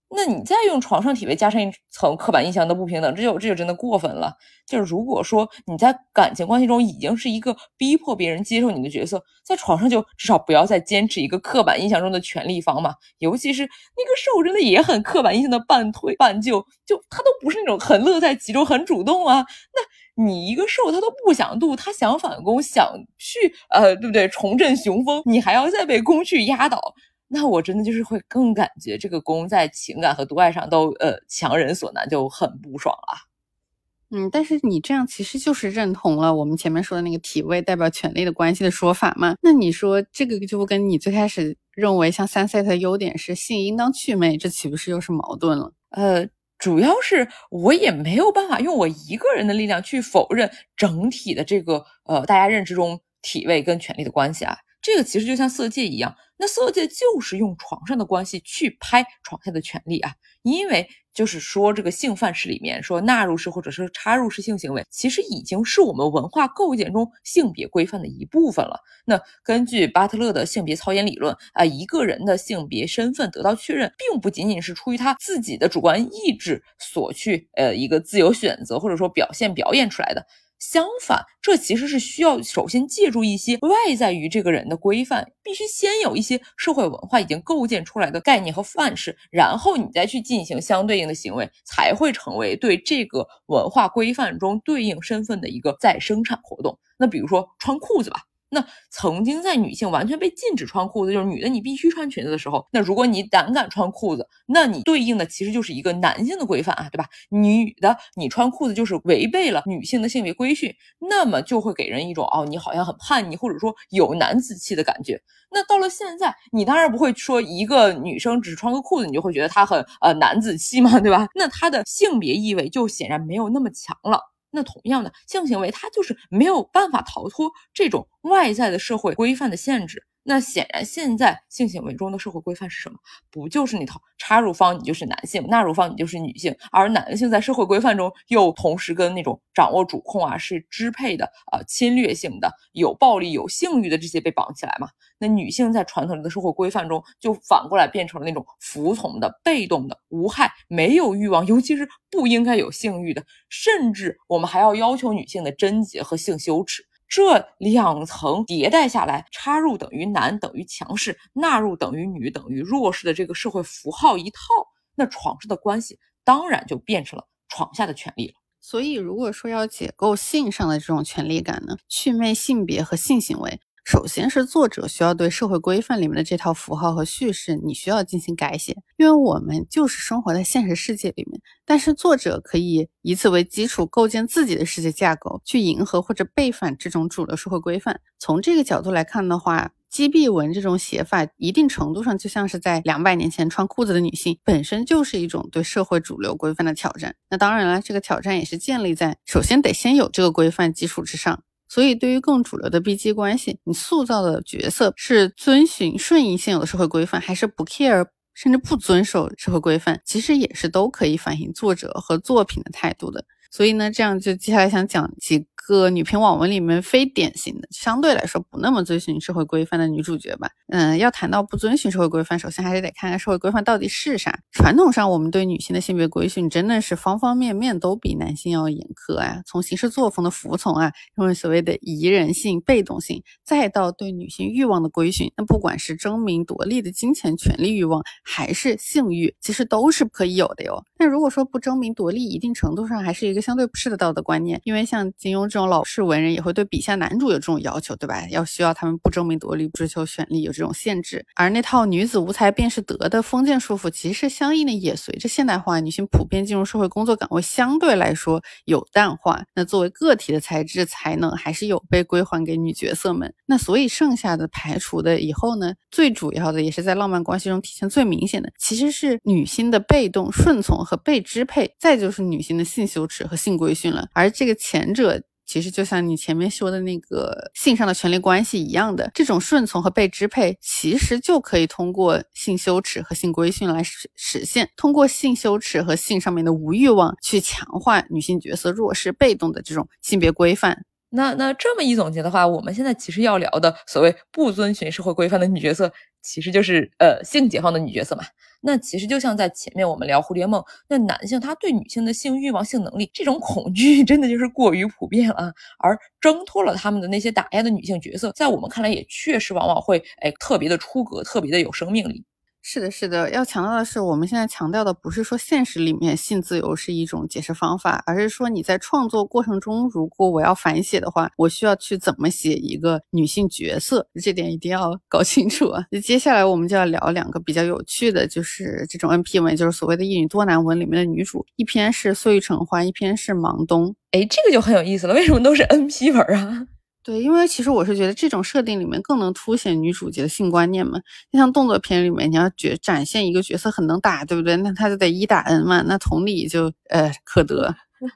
那你再用床上体位加上一层刻板印象的不平等，这就真的过分了。就是如果说你在感情关系中已经是一个逼迫别人接受你的角色，在床上就至少不要再坚持一个刻板印象中的权力方嘛。尤其是那个受真的也很刻板印象的半推半就他都不是那种很乐在其中很主动啊。那你一个受他都不想渡，他想反攻想去对不对重振雄风，你还要再被攻去压倒，那我真的就是会更感觉这个攻在情感和独爱上都强人所难，就很不爽啊。 但是你这样其实就是认同了我们前面说的那个体位代表权力的关系的说法嘛？那你说这个就跟你最开始认为像Sunset的优点是性应当祛魅，这岂不是又是矛盾了？ 主要是我也没有办法用我一个人的力量去否认整体的这个大家认知中体位跟权力的关系啊。这个其实就像色戒一样，那色戒就是用床上的关系去拍床下的权利啊。因为就是说这个性范式里面说纳入式或者是插入式性行为，其实已经是我们文化构建中性别规范的一部分了。那根据巴特勒的性别操演理论一个人的性别身份得到确认，并不仅仅是出于他自己的主观意志所去一个自由选择或者说表演出来的。相反，这其实是需要首先借助一些外在于这个人的规范，必须先有一些社会文化已经构建出来的概念和范式，然后你再去进行相对应的行为，才会成为对这个文化规范中对应身份的一个再生产活动。那比如说穿裤子吧，那曾经在女性完全被禁止穿裤子，就是女的你必须穿裙子的时候，那如果你胆敢穿裤子，那你对应的其实就是一个男性的规范啊，对吧？女的你穿裤子就是违背了女性的性别规训，那么就会给人一种你好像很叛逆或者说有男子气的感觉。那到了现在，你当然不会说一个女生只穿个裤子你就会觉得她很男子气嘛，对吧？那她的性别意味就显然没有那么强了。那同样的，性行为它就是没有办法逃脱这种外在的社会规范的限制。那显然现在性行为中的社会规范是什么？不就是那套插入方你就是男性，纳入方你就是女性，而男性在社会规范中又同时跟那种掌握主控是支配的侵略性的有暴力有性欲的这些被绑起来嘛。那女性在传统的社会规范中就反过来变成了那种服从的被动的无害没有欲望，尤其是不应该有性欲的，甚至我们还要求女性的贞洁和性羞耻。这两层迭代下来，插入等于男等于强势，纳入等于女等于弱势的这个社会符号一套，那床上的关系当然就变成了床下的权利了。 所以如果说要解构性上的这种权利感呢，祛魅性别和性行为，首先是作者需要对社会规范里面的这套符号和叙事你需要进行改写，因为我们就是生活在现实世界里面，但是作者可以以此为基础构建自己的世界架构，去迎合或者背反这种主流社会规范。从这个角度来看的话，击臂纹这种写法一定程度上就像是在200年前穿裤子的女性本身就是一种对社会主流规范的挑战。那当然了，这个挑战也是建立在首先得先有这个规范基础之上。所以对于更主流的 BG 关系，你塑造的角色是遵循顺应现有的社会规范，还是不 care 甚至不遵守社会规范，其实也是都可以反映作者和作品的态度的。所以呢，这样就接下来想讲几个女频网文里面非典型的，相对来说不那么遵循社会规范的女主角吧。要谈到不遵循社会规范，首先还是得看看社会规范到底是啥。传统上我们对女性的性别规训真的是方方面面都比男性要严苛啊，从行事作风的服从因为所谓的宜人性、被动性，再到对女性欲望的规训，那不管是争名夺利的金钱权利欲望，还是性欲，其实都是可以有的哟。那如果说不争名夺利，一定程度上还是一个相对不是的道德观念，因为像金庸这种老式文人也会对笔下男主有这种要求，对吧？需要他们不争名夺利，不追求权力，有这种限制。而那套女子无才便是德的封建束缚，其实相应的也随着现代化，女性普遍进入社会工作岗位相对来说有淡化，那作为个体的才智才能还是有被归还给女角色们。那所以剩下的排除的以后呢，最主要的也是在浪漫关系中体现最明显的，其实是女性的被动顺从和被支配，再就是女性的性羞耻和性规训了。而这个前者其实就像你前面说的那个性上的权力关系一样的，这种顺从和被支配其实就可以通过性羞耻和性规训来实现，通过性羞耻和性上面的无欲望去强化女性角色弱势被动的这种性别规范。 那这么一总结的话，我们现在其实要聊的所谓不遵循社会规范的女角色， 其实就是性解放的女角色嘛。那其实就像在前面我们聊蝴蝶梦，那男性他对女性的性欲望、性能力这种恐惧真的就是过于普遍了啊，而挣脱了他们的那些打压的女性角色，在我们看来也确实往往会特别的出格，特别的有生命力。 是的，是的，要强调的是，我们现在强调的不是说现实里面性自由是一种解释方法，而是说你在创作过程中，如果我要反写的话，我需要去怎么写一个女性角色，这点一定要搞清楚啊。接下来我们就要聊两个比较有趣的，就是这种 NP 文，就是所谓的一女多男文里面的女主，一篇是岁月橙花，一篇是芒冬。 这个就很有意思了，为什么都是 NP 文啊？ 对，因为其实我是觉得这种设定里面更能凸显女主角的性观念嘛。就像动作片里面，你要展现一个角色很能打，对不对？那他就得一打 N 嘛，那同理就可得。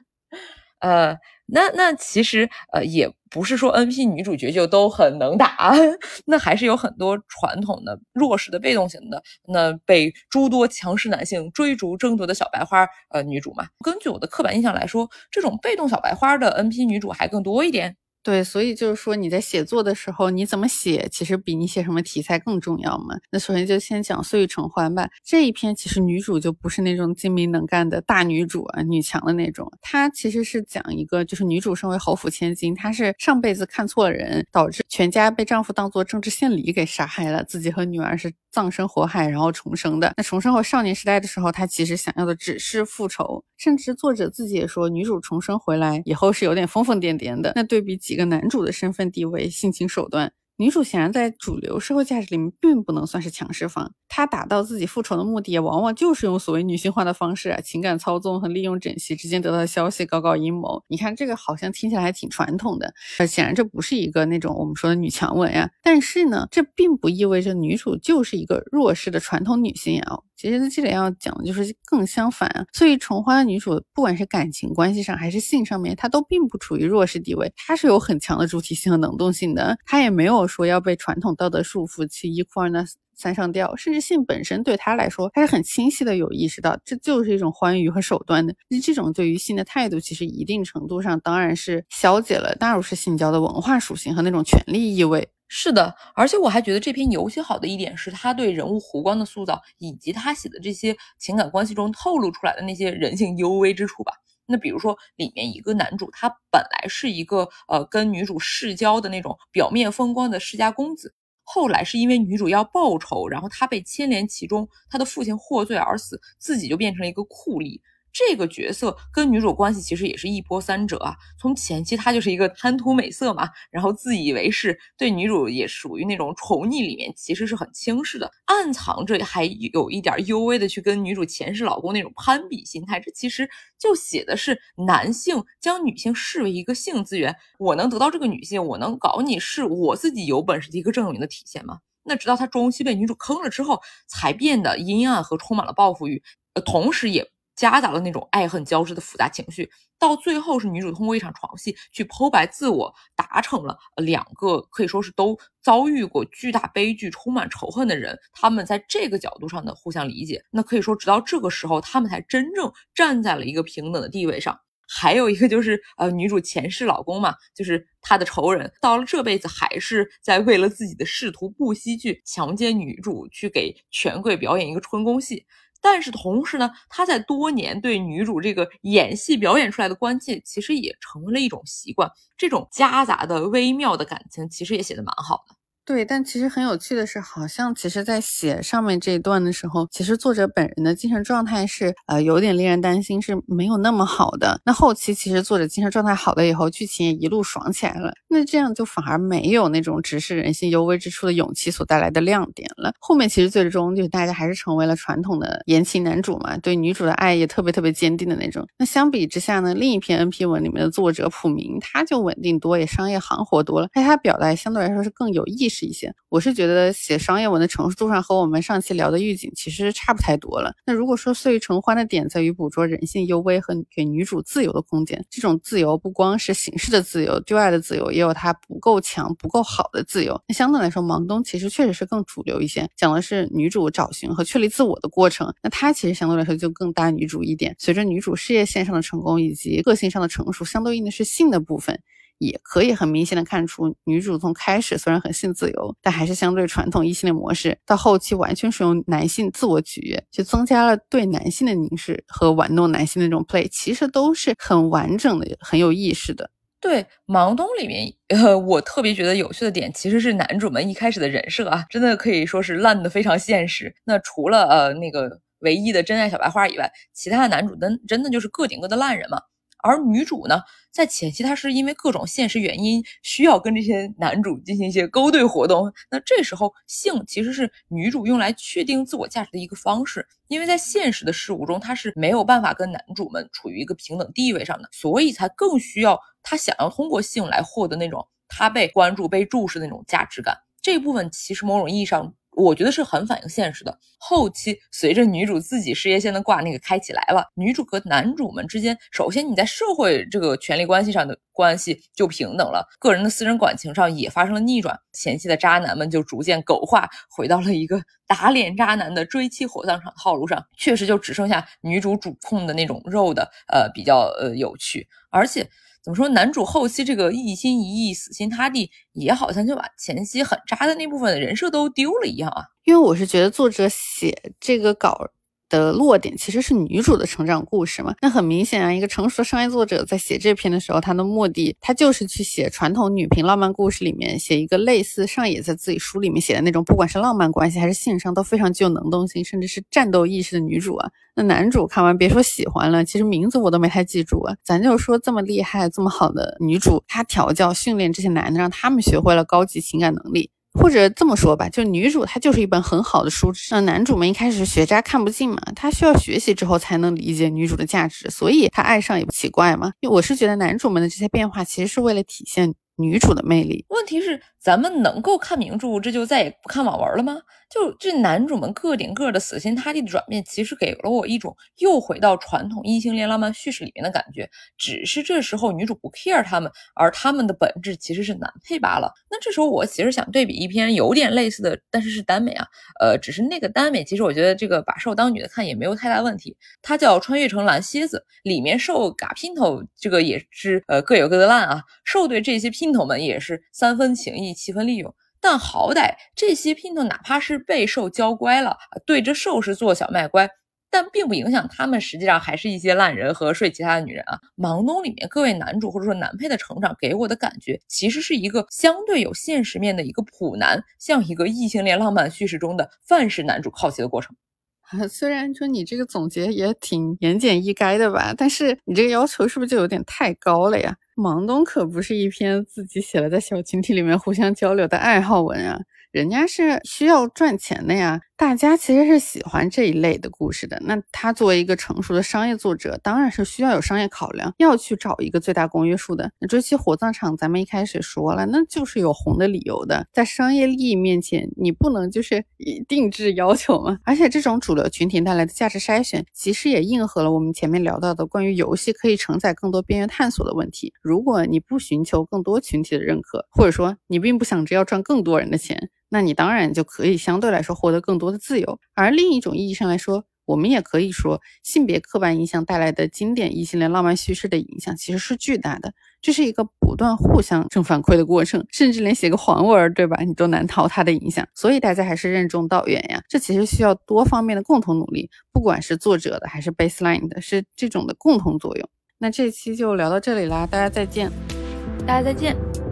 那其实也不是说 NP 女主角就都很能打，那还是有很多传统的弱势的被动型的，那被诸多强势男性追逐争夺的小白花女主嘛。根据我的刻板印象来说，这种被动小白花的 NP 女主还更多一点。 对，所以就是说你在写作的时候，你怎么写，其实比你写什么题材更重要嘛。那首先就先讲岁月橙花吧，这一篇其实女主就不是那种精明能干的大女主啊，女强的那种。她其实是讲一个，就是女主身为侯府千金，她是上辈子看错了人，导致全家被丈夫当作政治献礼给杀害了，自己和女儿是葬身火海，然后重生的。那重生后少年时代的时候，她其实想要的只是复仇，甚至作者自己也说，女主重生回来以后是有点疯疯癫癫的。那对比几个男主的身份地位、性情手段，女主显然在主流社会价值里面并不能算是强势方，她达到自己复仇的目的也往往就是用所谓女性化的方式啊，情感操纵和利用枕藉之间得到的消息搞搞阴谋。你看这个好像听起来还挺传统的，显然这不是一个那种我们说的女强文呀。但是呢，这并不意味着女主就是一个弱势的传统女性呀。其实这里要讲的就是更相反啊。所以橙花的女主不管是感情关系上还是性上面，她都并不处于弱势地位，她是有很强的主体性和能动性的，她也没有说要被传统道德束缚去一哭二闹三上吊，甚至性本身对她来说，她是很清晰的有意识到这就是一种欢愉和手段的。这种对于性的态度，其实一定程度上当然是消解了大陆式性交的文化属性和那种权力意味。 是的，而且我还觉得这篇尤其好的一点是他对人物弧光的塑造，以及他写的这些情感关系中透露出来的那些人性幽微之处吧。那比如说里面一个男主，他本来是一个跟女主世交的那种表面风光的世家公子，后来是因为女主要报仇，然后他被牵连其中，他的父亲获罪而死，自己就变成了一个酷吏。这个角色跟女主关系其实也是一波三折啊，从前期他就是一个贪图美色嘛，然后自以为是，对女主也属于那种宠溺里面其实是很轻视的，暗藏着还有一点幽微的去跟女主前世老公那种攀比心态。这其实就写的是男性将女性视为一个性资源，我能得到这个女性，我能搞你，是我自己有本事的一个证明的体现吗？那直到他中期被女主坑了之后，才变得阴暗和充满了报复欲，同时也夹杂了那种爱恨交织的复杂情绪，到最后是女主通过一场床戏去剖白自我，达成了两个可以说是都遭遇过巨大悲剧、充满仇恨的人，他们在这个角度上的互相理解。那可以说，直到这个时候，他们才真正站在了一个平等的地位上。还有一个就是女主前世老公嘛，就是她的仇人，到了这辈子还是在为了自己的仕途不惜去强奸女主，去给权贵表演一个春宫戏。但是同时呢，他在多年对女主这个演戏表演出来的关切，其实也成为了一种习惯。这种夹杂的微妙的感情，其实也写得蛮好的。 对，但其实很有趣的是，好像其实在写上面这一段的时候，其实作者本人的精神状态是有点令人担心，是没有那么好的。那后期其实作者精神状态好了以后，剧情也一路爽起来了，那这样就反而没有那种直视人性幽微之处的勇气所带来的亮点了。后面其实最终就大家还是成为了传统的言情男主嘛，对女主的爱也特别特别坚定的那种。那相比之下呢，另一篇 NP 文里面的作者朴明，他就稳定多，也商业行活多了，而且他表达相对来说是更有意识一些。我是觉得写商业文的成熟度上和我们上期聊的预警其实差不太多了。那如果说岁月橙花的点在于捕捉人性幽微和给女主自由的空间，这种自由不光是形式的自由、丢爱的自由，也有它不够强不够好的自由。那相对来说芒冬其实确实是更主流一些，讲的是女主找寻和确立自我的过程，那它其实相对来说就更大女主一点。随着女主事业线上的成功以及个性上的成熟，相对应的是性的部分也可以很明显的看出，女主从开始虽然很性自由，但还是相对传统异性恋模式，到后期完全使用男性自我取悦，就增加了对男性的凝视和玩弄男性的那种 play， 其实都是很完整的，很有意识的。 对，盲东里面我特别觉得有趣的点其实是男主们一开始的人设啊，真的可以说是烂得非常现实。那除了那个唯一的真爱小白花以外，其他的男主真的就是个顶个的烂人嘛。而女主呢，在前期她是因为各种现实原因需要跟这些男主进行一些勾兑活动，那这时候性其实是女主用来确定自我价值的一个方式，因为在现实的事物中她是没有办法跟男主们处于一个平等地位上的，所以才更需要她想要通过性来获得那种她被关注被注视的那种价值感。这一部分其实某种意义上我觉得是很反映现实的。后期随着女主自己事业线的挂那个开起来了，女主和男主们之间，首先你在社会这个权力关系上的关系就平等了，个人的私人感情上也发生了逆转，前期的渣男们就逐渐狗化，回到了一个打脸渣男的追妻火葬场套路上，确实就只剩下女主主控的那种肉的比较有趣。而且怎么说，男主后期这个一心一意死心塌地，也好像就把前期很渣的那部分的人设都丢了一样啊。 因为我是觉得作者写这个稿的落点其实是女主的成长故事嘛，那很明显啊，一个成熟的商业作者在写这篇的时候，他的目的他就是去写传统女频浪漫故事里面写一个类似上野在自己书里面写的那种，不管是浪漫关系还是性上都非常具有能动性甚至是战斗意识的女主啊。那男主看完别说喜欢了，其实名字我都没太记住啊。咱就说这么厉害这么好的女主，她调教训练这些男的，让他们学会了高级情感能力。或者这么说吧，就女主她就是一本很好的书，让男主们一开始学渣看不进嘛，他需要学习之后才能理解女主的价值，所以他爱上也不奇怪嘛。因为我是觉得男主们的这些变化其实是为了体现女主的魅力。 问题是咱们能够看名著，这就再也不看网文了吗？就这男主们个顶个的死心塌地的转变，其实给了我一种又回到传统异性恋浪漫叙事里面的感觉，只是这时候女主不 care 他们，而他们的本质其实是男配罢了。那这时候我其实想对比一篇有点类似的，但是是耽美啊，只是那个耽美其实我觉得这个把受当女的看也没有太大问题，它叫穿越成蓝蝎子，里面受嘎姘头这个也是各有各的烂啊，受对这些姘头们也是3分情义7分利用。但好歹这些姘头哪怕是被受教乖了，对着受是做小麦乖，但并不影响他们实际上还是一些烂人和睡其他的女人啊。盲东里面各位男主或者说男配的成长给我的感觉，其实是一个相对有现实面的一个普男向一个异性恋浪漫叙事中的范式男主靠齐的过程。 虽然说你这个总结也挺言简意赅的吧，但是你这个要求是不是就有点太高了呀？盲东可不是一篇自己写了在小群体里面互相交流的爱好文啊，人家是需要赚钱的呀，大家其实是喜欢这一类的故事的。那他作为一个成熟的商业作者，当然是需要有商业考量，要去找一个最大公约数的。那追妻火葬场咱们一开始说了，那就是有红的理由的，在商业利益面前，你不能就是以定制要求嘛。而且这种主流群体带来的价值筛选，其实也应和了我们前面聊到的关于游戏可以承载更多边缘探索的问题。如果你不寻求更多群体的认可，或者说你并不想着要赚更多人的钱，那你当然就可以相对来说获得更多的自由。而另一种意义上来说，我们也可以说性别刻板印象带来的经典异性恋浪漫叙事的影响其实是巨大的，这是一个不断互相正反馈的过程，甚至连写个黄文对吧，你都难逃它的影响。所以大家还是任重道远呀，这其实需要多方面的共同努力，不管是作者的还是 baseline 的，是这种的共同作用。那这期就聊到这里啦，大家再见。 大家再见。